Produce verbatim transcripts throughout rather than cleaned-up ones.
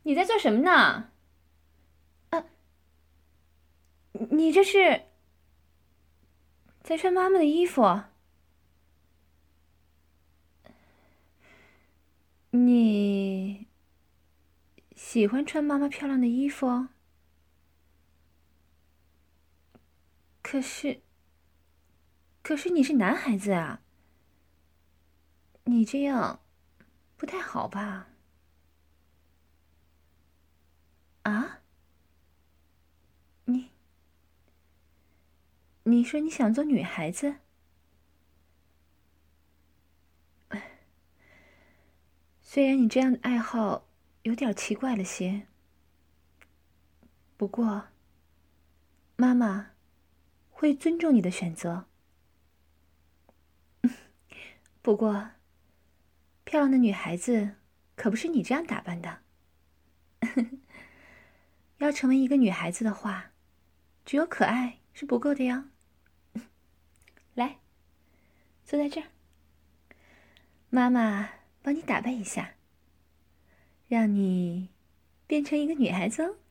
你在做什么呢？啊，你这是在穿妈妈的衣服？你喜欢穿妈妈漂亮的衣服？可是，可是你是男孩子啊，你这样不太好吧？啊？你你说你想做女孩子？虽然你这样的爱好有点奇怪了些，不过妈妈会尊重你的选择。不过，漂亮的女孩子可不是你这样打扮的。要成为一个女孩子的话，只有可爱是不够的呀。来，坐在这儿，妈妈帮你打扮一下，让你变成一个女孩子哦。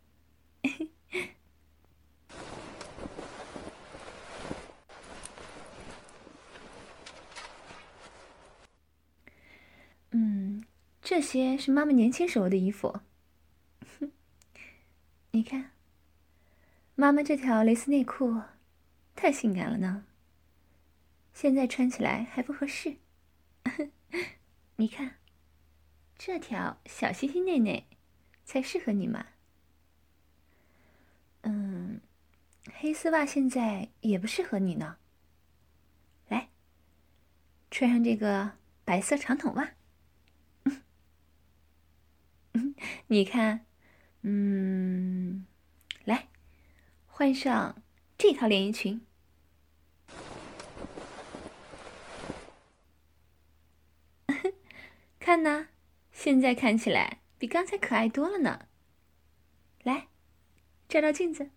嗯，这些是妈妈年轻时候的衣服。你看，妈妈这条蕾丝内裤太性感了呢，现在穿起来还不合适。你看，这条小西西内内才适合你嘛。嗯，黑丝袜现在也不适合你呢。来，穿上这个白色长筒袜。你看，嗯，来，换上这条连衣裙。看呐，现在看起来比刚才可爱多了呢。来，照照镜子，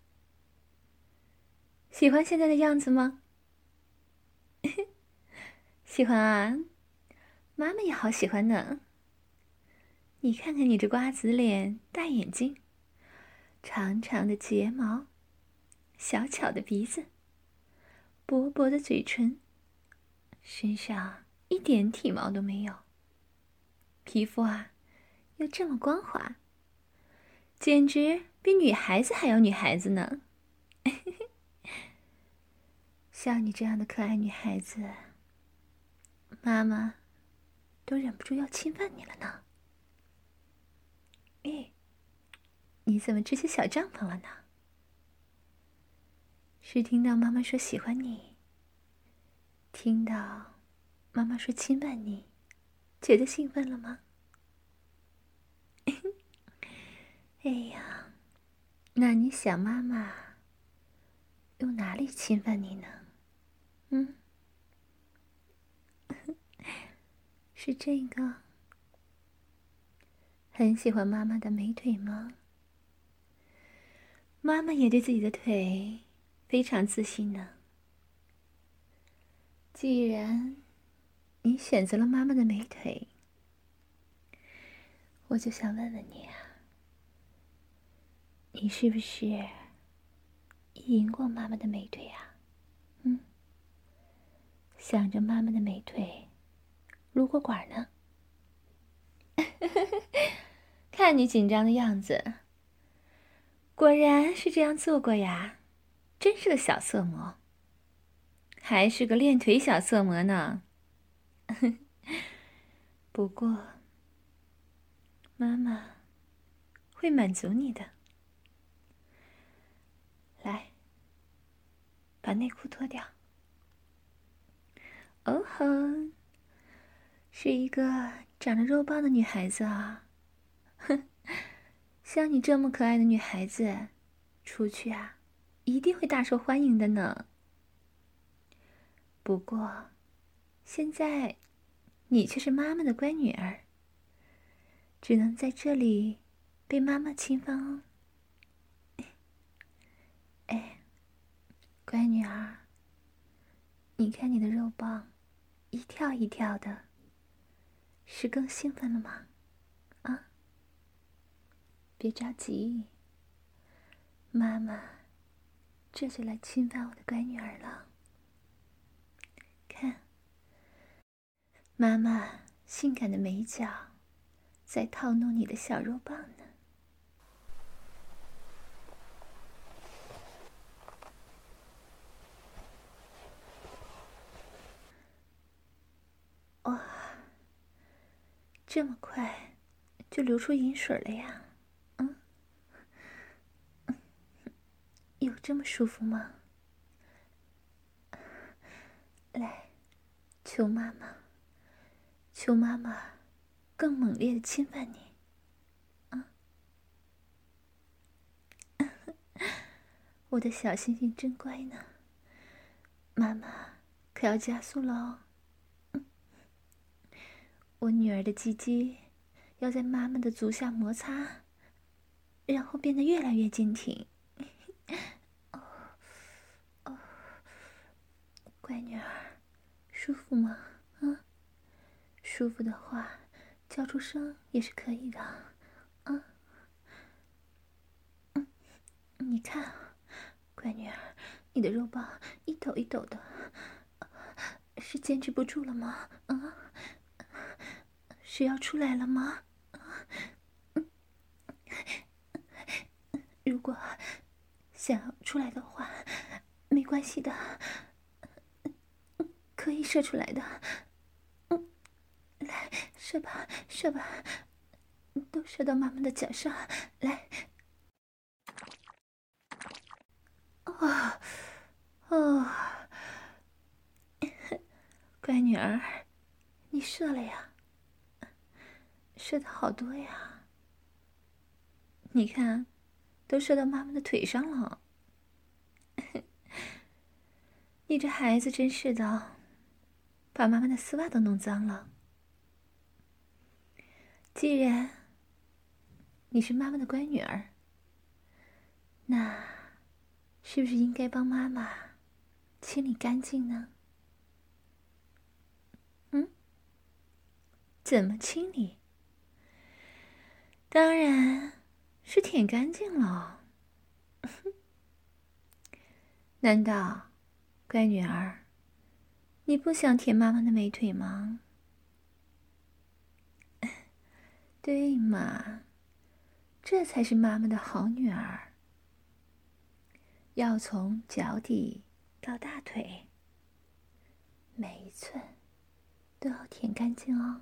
喜欢现在的样子吗？喜欢啊，妈妈也好喜欢呢。你看看你这瓜子脸、大眼睛、长长的睫毛、小巧的鼻子、薄薄的嘴唇，身上一点体毛都没有，皮肤啊又这么光滑，简直比女孩子还要女孩子呢。像你这样的可爱女孩子，妈妈都忍不住要侵犯你了呢。哎，你怎么支起小帐篷了呢？是听到妈妈说喜欢你，听到妈妈说亲吻你，觉得兴奋了吗？哎呀，那你想妈妈用哪里侵犯你呢？嗯，是这个？很喜欢妈妈的美腿吗？妈妈也对自己的腿非常自信呢。既然你选择了妈妈的美腿，我就想问问你啊，你是不是意淫过妈妈的美腿啊？嗯，想着妈妈的美腿，撸过管呢？看你紧张的样子，果然是这样做过呀，真是个小色魔，还是个练腿小色魔呢。不过，妈妈会满足你的。来，把内裤脱掉。哦吼，是一个长着肉棒的女孩子啊！哼，像你这么可爱的女孩子，出去啊，一定会大受欢迎的呢。不过，现在你却是妈妈的乖女儿，只能在这里被妈妈侵犯哦。哎，乖女儿，你看你的肉棒一跳一跳的，是更兴奋了吗？啊？ 别着急，妈妈这就来侵犯我的乖女儿了。看，妈妈性感的美脚在套弄你的小肉棒呢。哇，这么快就流出银水了呀？嗯，有这么舒服吗？来，求妈妈，求妈妈更猛烈的侵犯你。啊，我的小星星真乖呢，妈妈可要加速了哦。我女儿的鸡鸡要在妈妈的足下摩擦，然后变得越来越坚挺。哦哦，乖女儿，舒服吗？啊，舒服的话，叫出声也是可以的。啊，嗯，你看，乖女儿，你的肉棒一抖一抖的，是坚持不住了吗？啊，是要出来了吗？如果想要出来的话，没关系的，可以射出来的。嗯，来，射吧，射吧，都射到妈妈的脚上。来，哦，哦，乖女儿，你射了呀，射的好多呀。你看，都射到妈妈的腿上了。你这孩子真是的，把妈妈的丝袜都弄脏了。既然你是妈妈的乖女儿，那是不是应该帮妈妈清理干净呢？嗯？怎么清理？当然是舔干净了。难道，乖女儿，你不想舔妈妈的美腿吗？对嘛，这才是妈妈的好女儿。要从脚底到大腿，每一寸都要舔干净哦。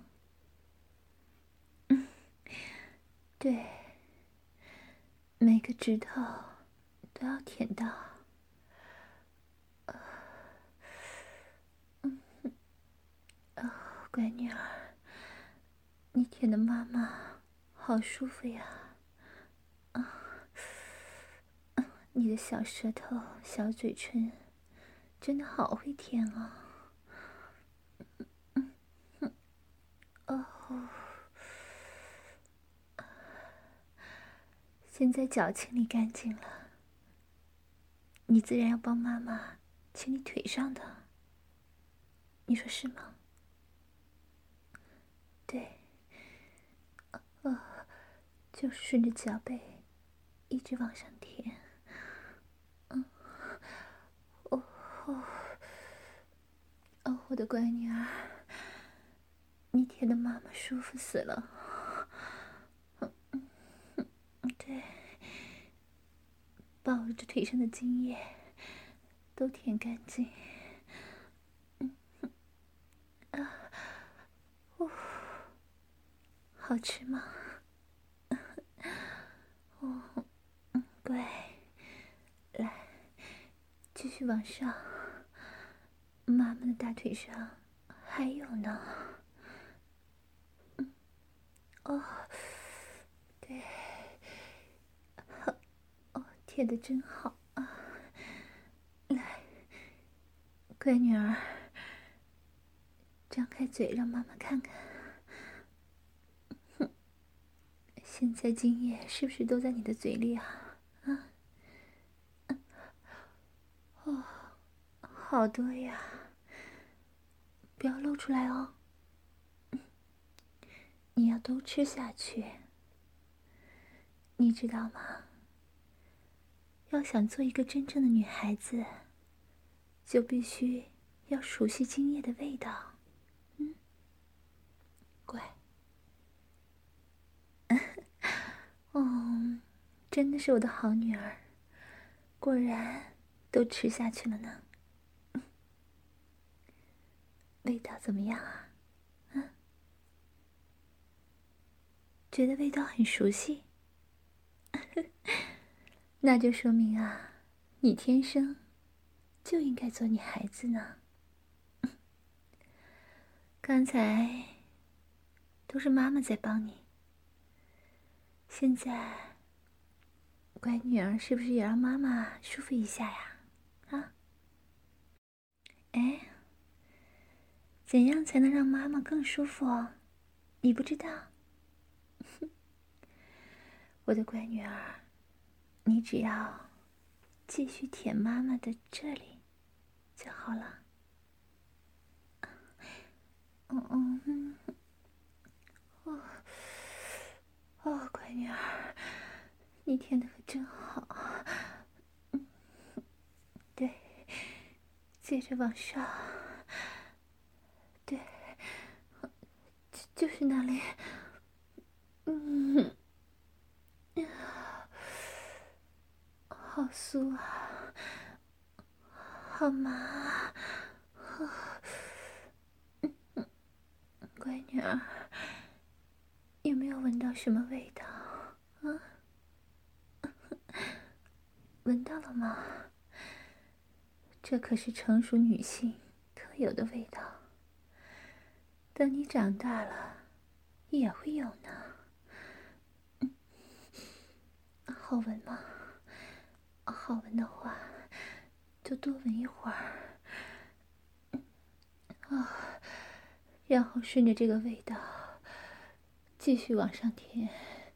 嗯，对，每个指头都要舔到。嗯，哦，乖女儿，你舔的妈妈好舒服呀！啊，你的小舌头、小嘴唇，真的好会舔啊！嗯嗯，哦，现在脚清理干净了，你自然要帮妈妈清理腿上的，你说是吗？对，哦，就顺着脚背一直往上舔。嗯，哦哦哦，我的乖女儿，你舔的妈妈舒服死了。嗯嗯嗯，对，把我这腿上的精液都舔干净。嗯啊，哦，好吃吗？哦，嗯，乖，来，继续往上。妈妈的大腿上还有呢。嗯，哦，对，好，哦，贴得真好啊！来，乖女儿，张开嘴让妈妈看看。哼，现在精液是不是都在你的嘴里啊？啊，哦，好多呀！不要露出来哦。你要都吃下去。 你知道吗？要想做一个真正的女孩子，就必须要熟悉精液的味道。嗯，乖。哦，真的是我的好女儿，果然都吃下去了呢。味道怎么样啊？嗯，觉得味道很熟悉，那就说明啊，你天生就应该做女孩子呢。刚才都是妈妈在帮你，现在乖女儿是不是也让妈妈舒服一下呀？啊？哎，怎样才能让妈妈更舒服哦？你不知道？我的乖女儿，你只要继续舔妈妈的这里就好了。嗯嗯嗯，哦哦，乖女儿，你舔的可真好。嗯，对，接着往上，对，就就是那里。嗯，好酥啊，好麻啊。乖女儿，有没有闻到什么味道啊？闻到了吗？这可是成熟女性特有的味道，等你长大了也会有呢。嗯，好闻吗？好闻的话就多闻一会儿啊，然后顺着这个味道继续往上舔。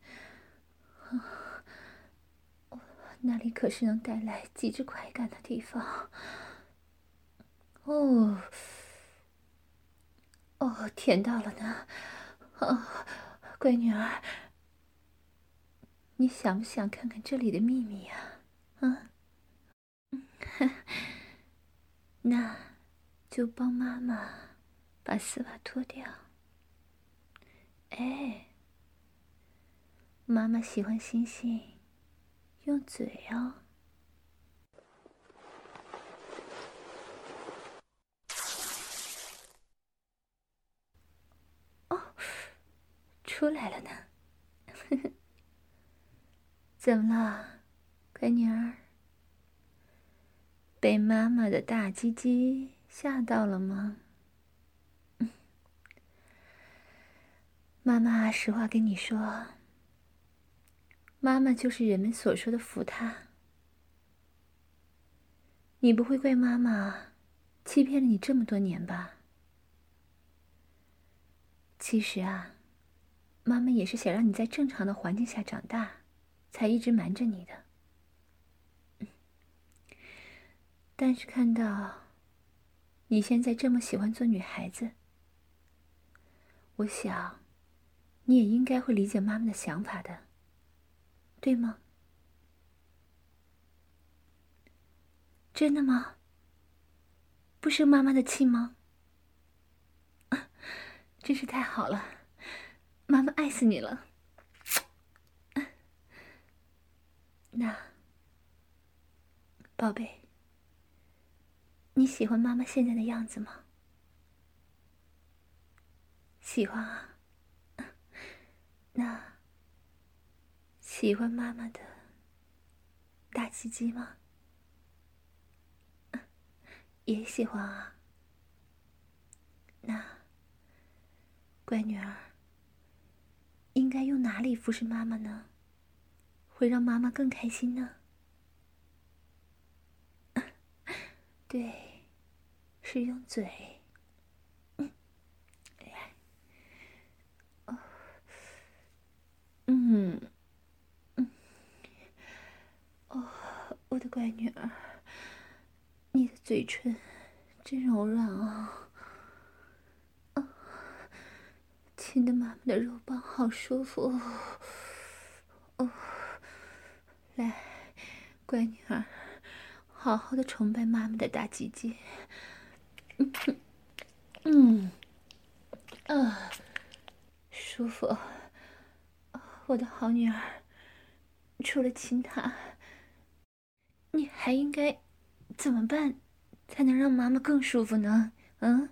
那里可是能带来极致快感的地方。哦，哦，甜到了呢。哦，乖女儿，你想不想看看这里的秘密呀？啊？那就帮妈妈把丝袜脱掉。哎，妈妈喜欢星星用嘴哦。哦，出来了呢。怎么了，乖女儿？被妈妈的大鸡鸡吓到了吗？妈妈实话跟你说，妈妈就是人们所说的福她。你不会怪妈妈欺骗了你这么多年吧？其实啊，妈妈也是想让你在正常的环境下长大，才一直瞒着你的。但是看到你现在这么喜欢做女孩子，我想你也应该会理解妈妈的想法的，对吗？真的吗？不生妈妈的气吗？真是太好了，妈妈爱死你了。那，宝贝，你喜欢妈妈现在的样子吗？喜欢啊。那，喜欢妈妈的大鸡鸡吗？也喜欢啊。那，乖女儿，应该用哪里服侍妈妈呢？会让妈妈更开心呢？对，是用嘴。嗯，来，哦，嗯，嗯，哦，我的乖女儿，你的嘴唇真柔软啊！啊，亲的妈妈的肉棒好舒服哦。哦， 来，乖女儿，好好的崇拜妈妈的大鸡鸡。嗯嗯，啊，舒服。我的好女儿，除了亲她，你还应该怎么办才能让妈妈更舒服呢？嗯？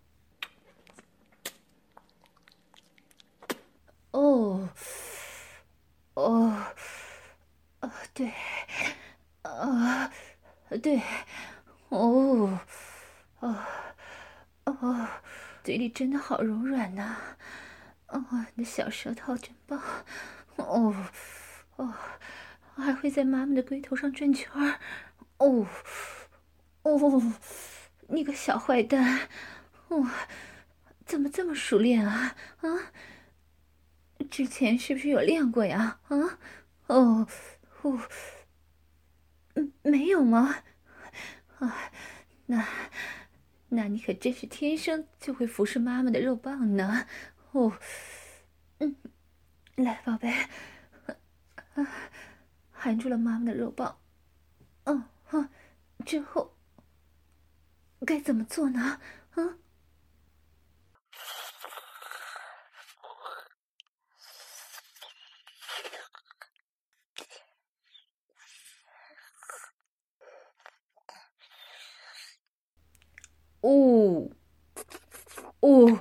哦，哦，哦，对，啊，对，哦，哦，哦，嘴里真的好柔软呐、哦，你的小舌头真棒，哦，哦，还会在妈妈的龟头上转圈儿，哦，哦，你个小坏蛋，哦，怎么这么熟练啊？啊？之前是不是有练过呀？啊？哦，哦，嗯，没有吗？啊，那，那你可真是天生就会服侍妈妈的肉棒呢。哦，嗯，来，宝贝，啊，含住了妈妈的肉棒。嗯嗯，之后该怎么做呢？啊？哦，哦，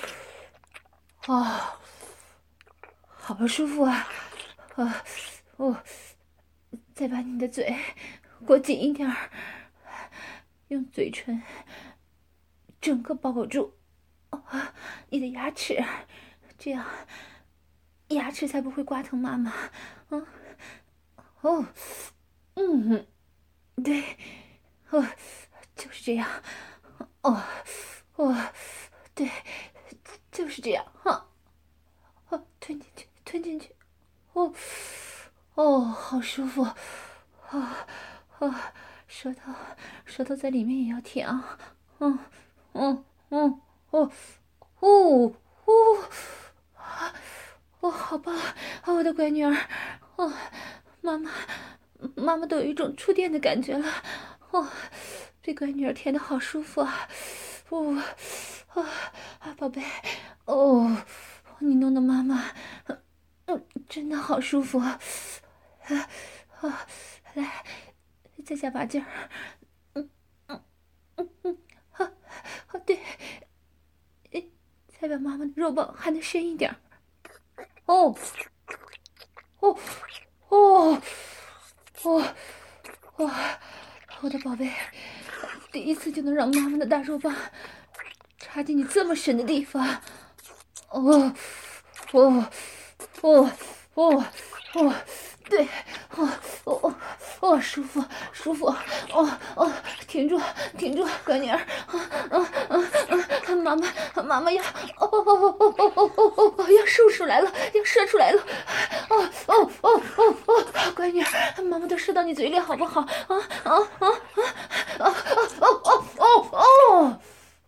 啊，好舒服啊！啊，哦，再把你的嘴裹紧一点儿，用嘴唇整个包住啊，你的牙齿，这样牙齿才不会刮疼妈妈。嗯，哦，嗯，对，哦，就是这样。哦，哦，对，就是这样。哈，哦，吞进去，吞进去。哦，哦，好舒服。啊啊，舌头，舌头在里面也要舔。嗯嗯嗯，哦哦哦，啊，哦，好棒啊，我的乖女儿。哦，妈妈，妈妈都有一种触电的感觉了。哦，被乖女儿舔的好舒服啊。哦，啊啊，宝贝，哦，你弄得妈妈，嗯，真的好舒服啊。啊啊，来，再加把劲儿。嗯嗯嗯嗯，好，好，对，哎，再把妈妈的肉棒含得深一点。哦，哦，哦，哦，哇，我的宝贝，第一次就能让妈妈的大肉棒插进你这么深的地方。哦，哦，哦，哦，哦，对，哦，哦，哦，哦，舒服，舒服，哦，哦，挺住，挺住，乖女儿，啊，啊，啊，啊，妈妈，妈妈要，哦，哦，哦，哦，哦，哦，哦，要射出来了，要射出来了，哦，哦，哦，哦，哦，乖女儿，妈妈都射到你嘴里，好不好？啊，啊，啊，啊，啊，哦，哦，哦，哦，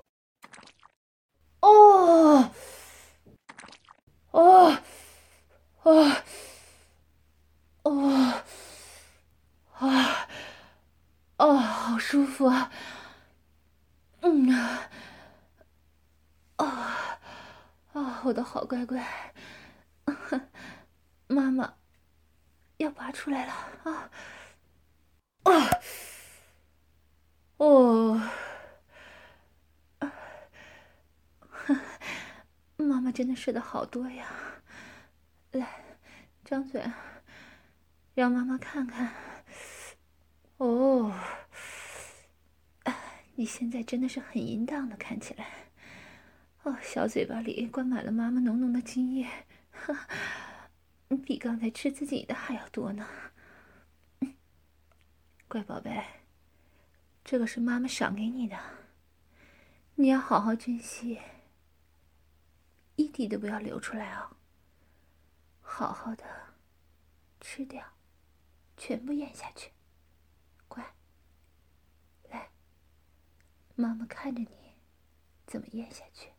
哦，哦，哦，哦，啊，哦，好舒服啊！嗯啊，啊啊，我的好乖乖，妈妈要拔出来了啊！啊，哦，妈妈真的射的好多呀！来，张嘴，让妈妈看看。哦，你现在真的是很淫荡的，看起来。哦，小嘴巴里灌满了妈妈浓浓的精液，哈，比刚才吃自己的还要多呢。乖宝贝，这个是妈妈赏给你的，你要好好珍惜，一滴都不要流出来哦。好好的吃掉，全部咽下去。乖，来，妈妈看着你怎么咽下去。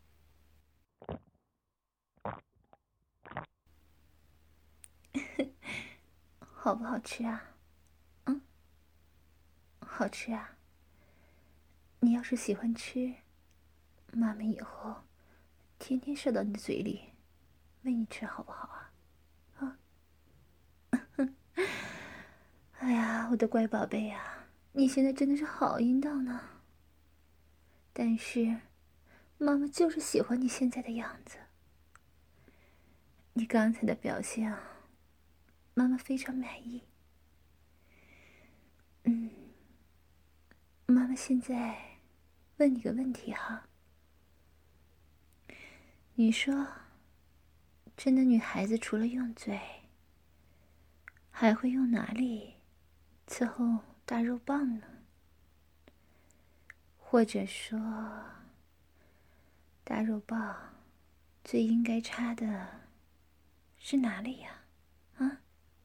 好不好吃啊？嗯，好吃啊。你要是喜欢吃，妈妈以后天天射到你的嘴里，喂你吃好不好啊？啊？哎呀，我的乖宝贝啊，你现在真的是好淫荡呢。但是，妈妈就是喜欢你现在的样子。你刚才的表现啊，妈妈非常满意。嗯，妈妈现在问你个问题哈，你说，真的女孩子除了用嘴，还会用哪里伺候大肉棒呢？或者说，大肉棒最应该插的是哪里呀？啊？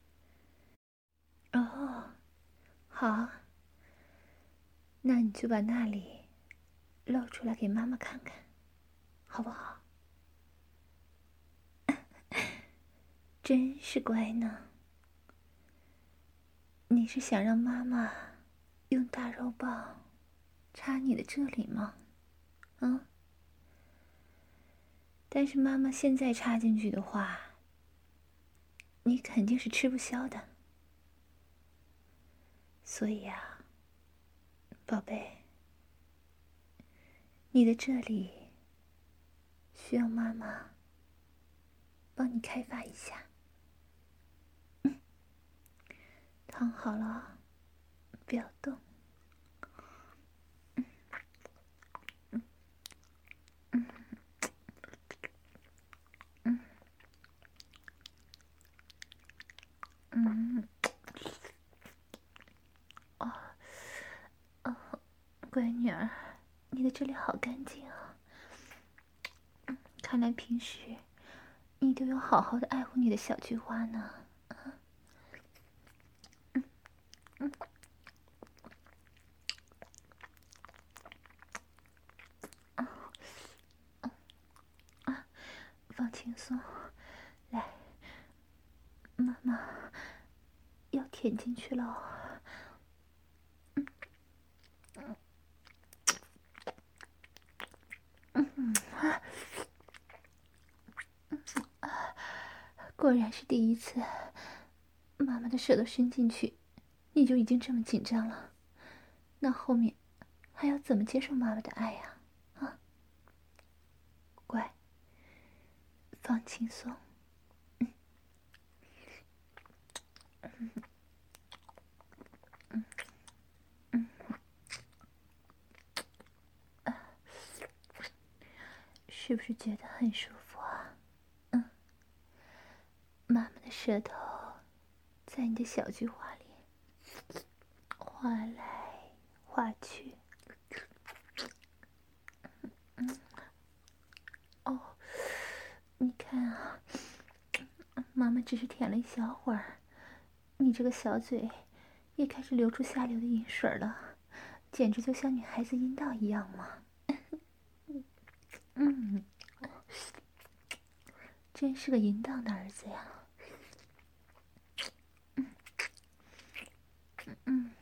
哦，好，那你就把那里露出来给妈妈看看，好不好？真是乖呢。你是想让妈妈用大肉棒插你的这里吗？啊？但是妈妈现在插进去的话，你肯定是吃不消的。所以啊，宝贝，你的这里需要妈妈帮你开发一下。嗯，躺好了，不要动。嗯嗯嗯嗯嗯，哦哦，乖女儿，你的这里好干净啊。看来平时你都有好好的爱护你的小菊花呢。嗯嗯啊啊，放轻松，来，妈妈要舔进去了。嗯嗯嗯啊，果然是第一次，妈妈的舌头伸进去，你就已经这么紧张了，那后面还要怎么接受妈妈的爱呀？啊，乖，放轻松。嗯嗯嗯嗯啊，是不是觉得很舒服啊？嗯，妈妈的舌头在你的小菊花里划来划去。嗯，哦，你看啊，妈妈只是舔了一小会儿，你这个小嘴也开始流出下流的饮水了，简直就像女孩子阴道一样嘛。嗯，真是个淫荡的儿子呀。嗯嗯，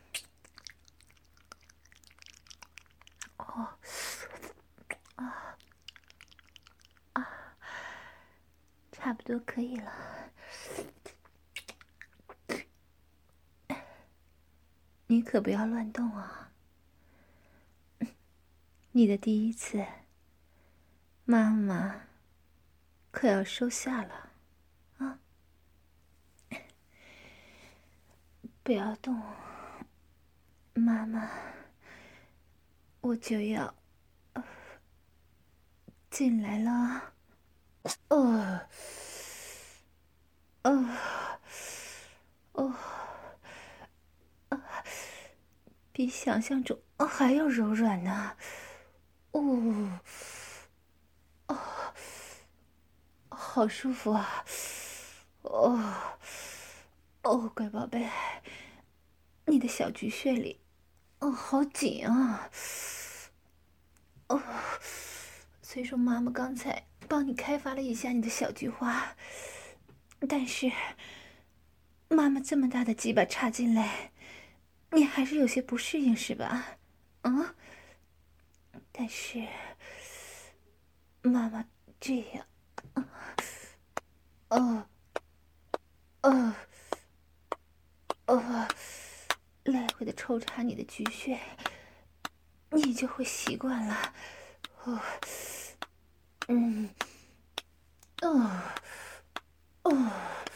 哦，啊啊，差不多可以了。你可不要乱动啊！你的第一次，妈妈可要收下了啊！不要动，妈妈，我就要进来了。哦，哦，哦，啊，比想象中还要柔软呢。哦，哦，好舒服啊！哦，哦，乖宝贝，你的小菊穴里，哦，好紧啊！哦，虽说妈妈刚才帮你开发了一下你的小菊花，但是妈妈这么大的鸡巴插进来，你还是有些不适应是吧？啊？但是妈妈这样，哦，哦，哦，来回的抽插你的菊穴，你就会习惯了。哦，嗯，哦，哦，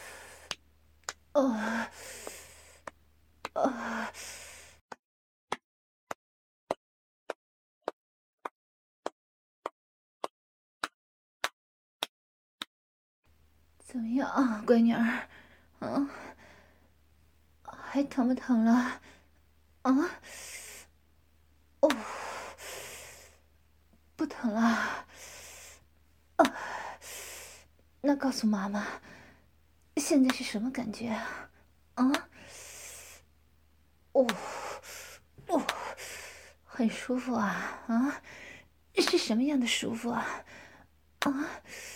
哦，哦。怎么样啊，闺女儿？嗯，还疼不疼了？啊？哦，不疼了。啊，那告诉妈妈，现在是什么感觉啊？啊？哦，哦，很舒服啊！啊，是什么样的舒服啊？啊？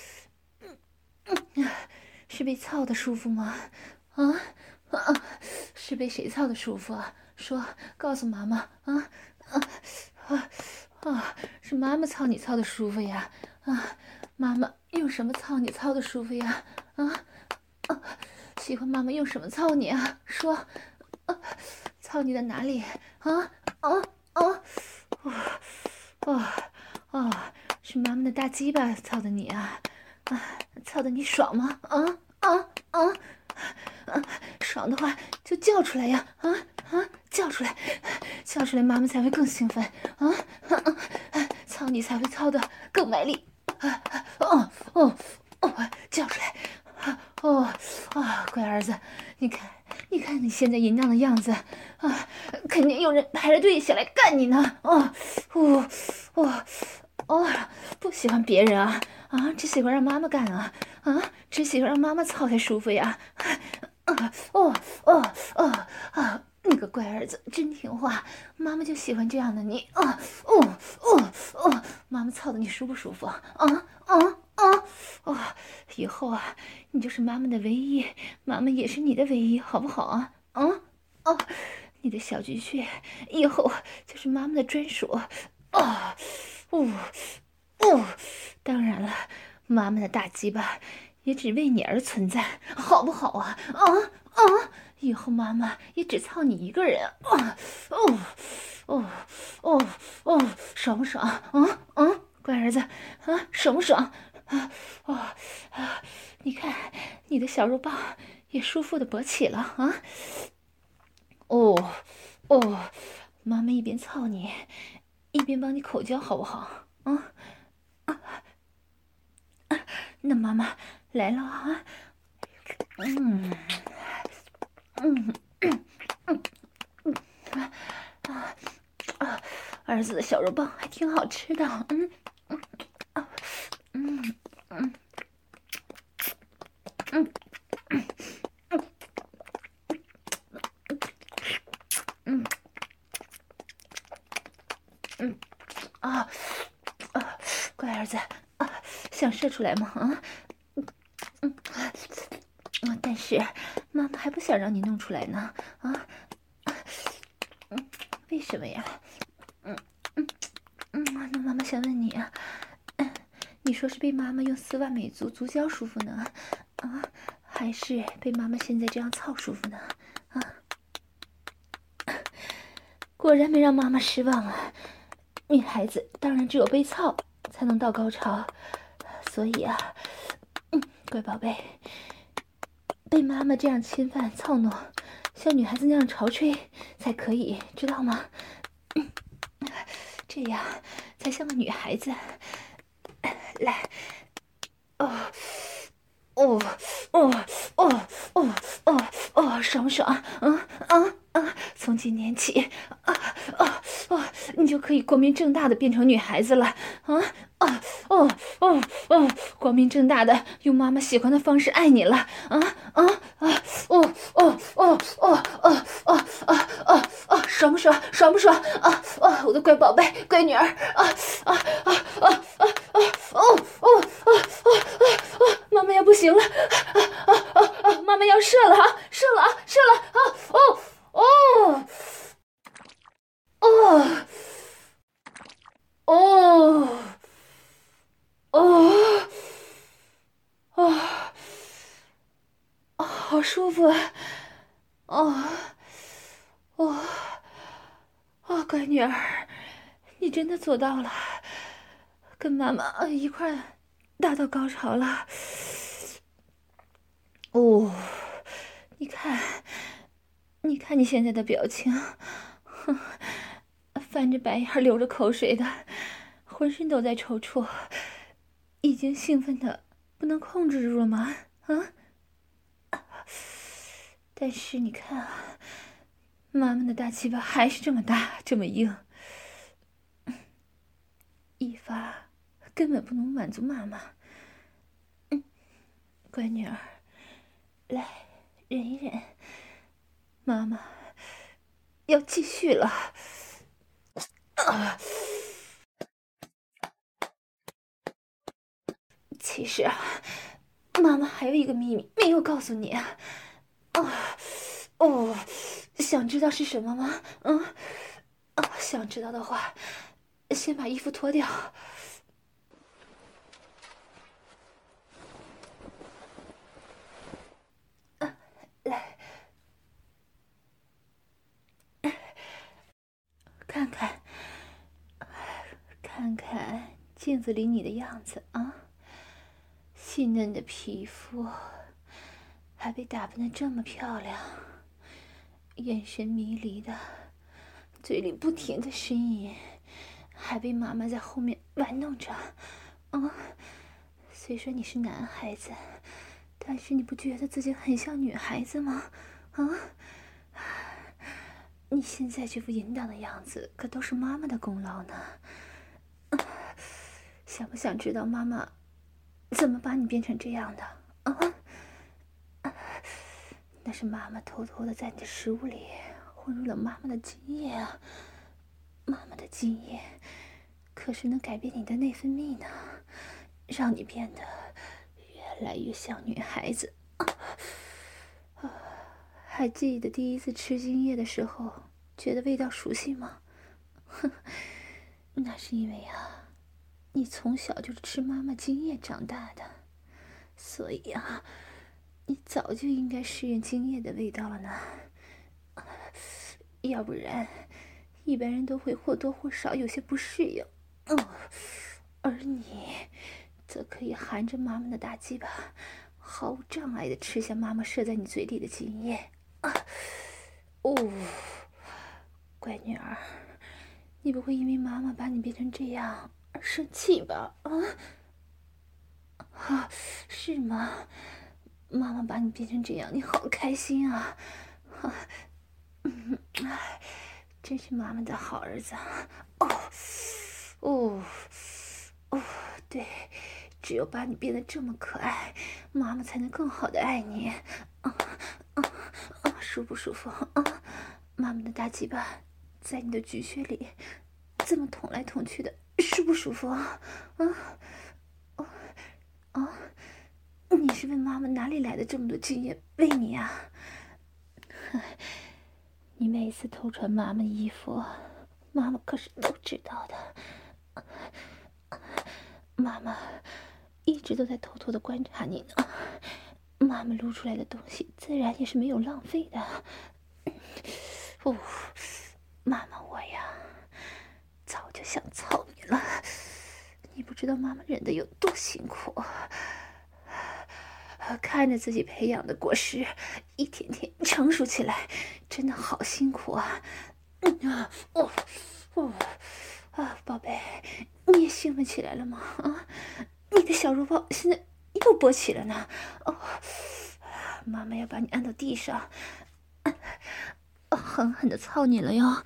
是被操的舒服吗？啊啊！是被谁操的舒服啊？说，告诉妈妈啊啊啊啊！是妈妈操你操的舒服呀！啊，妈妈用什么操你操的舒服呀？啊啊！喜欢妈妈用什么操你啊？说，啊，操你的哪里？啊啊啊！啊啊！是妈妈的大鸡巴操的你啊！啊，操的你爽吗？啊啊啊！啊，爽的话就叫出来呀！啊啊，叫出来，叫出来，妈妈才会更兴奋啊！啊啊，操你才会操的更卖力！啊哦哦哦，叫出来！哦啊，乖儿子，你看，你看你现在淫荡的样子啊，肯定有人排着队想来干你呢！哦哦哦哦，不喜欢别人啊啊，只喜欢让妈妈干啊啊，只喜欢让妈妈操才舒服呀！啊哦哦哦啊！你个乖儿子真听话，妈妈就喜欢这样的你啊！哦哦哦，妈妈操的你舒不舒服啊？啊啊啊！哦，以后啊，你就是妈妈的唯一，妈妈也是你的唯一，好不好啊？啊哦，你的小菊穴以后就是妈妈的专属啊！哦哦，当然了，妈妈的大鸡巴也只为你而存在，好不好啊？啊啊！以后妈妈也只操你一个人啊！哦哦哦哦，爽不爽？啊啊，乖儿子啊，爽不爽？啊啊啊！你看你的小肉棒也舒服的勃起了啊！哦哦，妈妈一边操你，一边帮你口交，好不好？啊啊！那妈妈来了啊！嗯嗯嗯嗯啊啊啊！儿子的小肉棒还挺好吃的，嗯嗯啊嗯嗯嗯嗯嗯啊啊！乖儿子啊，想射出来吗？啊嗯嗯，但是妈妈还不想让你弄出来呢，啊嗯，为什么呀？嗯嗯嗯，那妈妈想问你啊。你说是被妈妈用丝袜美足足交舒服呢，啊，还是被妈妈现在这样操舒服呢？啊，果然没让妈妈失望啊！女孩子当然只有被操才能到高潮，所以啊，嗯，乖宝贝，被妈妈这样侵犯操弄，像女孩子那样潮吹才可以，知道吗？嗯，这样才像个女孩子。来。哦哦哦哦哦哦哦，爽不爽？嗯啊啊！从今天起，啊啊啊，你就可以光明正大的变成女孩子了，啊啊哦哦哦，光明正大的用妈妈喜欢的方式爱你了，啊啊啊哦哦哦哦哦哦哦哦哦，爽不爽？爽不爽？啊啊，我的乖宝贝，乖女儿，啊啊啊啊啊啊哦哦哦哦哦哦，妈妈要不行了，啊啊啊啊！妈妈要射了啊！ 射了啊，射了啊！哦哦哦哦哦哦，好舒服啊！哦哦哦，乖女儿，你真的做到了，跟妈妈一块达到高潮了。哦，你看，你看你现在的表情，哼，翻着白眼，流着口水的，浑身都在抽搐，已经兴奋的不能控制住了吗？啊！但是你看啊，妈妈的大鸡巴还是这么大，这么硬，一发根本不能满足妈妈。嗯，乖女儿，来忍一忍，妈妈要继续了。啊！其实啊，妈妈还有一个秘密没有告诉你啊。啊，哦，想知道是什么吗？嗯，啊，想知道的话，先把衣服脱掉。啊，来，看看，看看镜子里你的样子啊，细嫩的皮肤，还被打扮得这么漂亮，眼神迷离的，嘴里不停的呻吟，还被妈妈在后面玩弄着。啊，虽说你是男孩子，但是你不觉得自己很像女孩子吗？啊，你现在这副淫荡的样子，可都是妈妈的功劳呢。啊，想不想知道妈妈怎么把你变成这样的？啊，那是妈妈偷偷的在你的食物里混入了妈妈的精液啊！妈妈的精液可是能改变你的内分泌呢，让你变得越来越像女孩子。啊，还记得第一次吃精液的时候，觉得味道熟悉吗？哼，那是因为啊，你从小就是吃妈妈精液长大的，所以啊，你早就应该适应精液的味道了呢。要不然，一般人都会或多或少有些不适应。嗯，而你则可以含着妈妈的大鸡巴，毫无障碍的吃下妈妈射在你嘴里的精液。啊，哦，乖女儿，你不会因为妈妈把你变成这样而生气吧？啊，啊，是吗？妈妈把你变成这样，你好开心啊！啊，嗯，哎，真是妈妈的好儿子。哦，哦，哦，对，只有把你变得这么可爱，妈妈才能更好的爱你。啊啊啊！舒不舒服啊？妈妈的大鸡巴在你的菊穴里这么捅来捅去的，舒不舒服啊？啊啊啊！你是问妈妈哪里来的这么多精液喂你啊？你每次偷穿妈妈衣服，妈妈可是都知道的。妈妈一直都在偷偷的观察你呢。妈妈撸出来的东西自然也是没有浪费的。哦，妈妈我呀，早就想操你了。你不知道妈妈忍得有多辛苦，看着自己培养的果实一天天成熟起来，真的好辛苦啊！啊，哦，哦，啊，宝贝，你也兴奋起来了吗？啊，你的小肉包现在又勃起了呢。哦，妈妈要把你按到地上，狠狠的操你了哟！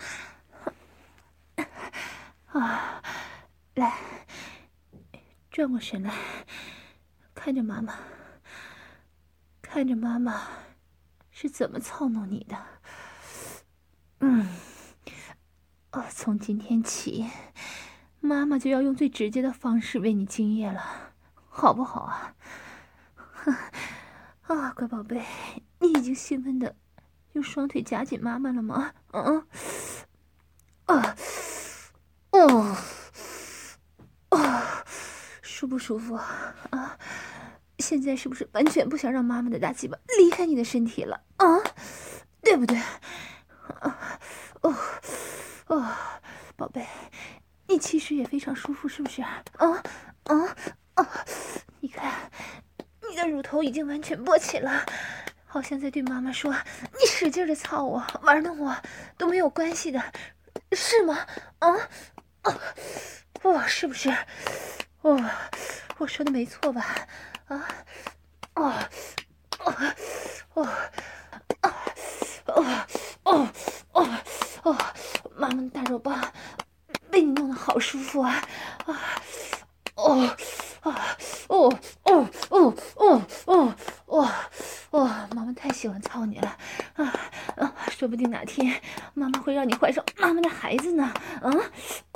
啊，来，转过身来，看着妈妈，看着妈妈是怎么操弄你的。嗯，哦，从今天起，妈妈就要用最直接的方式喂你精液了，好不好啊？啊，乖宝贝，你你已经兴奋的用双腿夹紧妈妈了吗？嗯，啊，哦，哦，舒不舒服啊？现在是不是完全不想让妈妈的大鸡巴离开你的身体了啊？对不对？啊，哦，哦，宝贝，你其实也非常舒服，是不是？啊啊啊！你看，你的乳头已经完全勃起了，好像在对妈妈说：“你使劲的操我，玩弄我都没有关系的，是吗？”啊啊！哦，是不是？哦，我说的没错吧？啊，哦，哦，哦，啊，哦，哦，哦，哦，妈妈的大肉棒被你弄得好舒服啊！啊，哦，啊，哦，哦，哦，哦，哦，哦，哦，妈妈太喜欢操你了啊！啊，说不定哪天妈妈会让你怀上妈妈的孩子呢！啊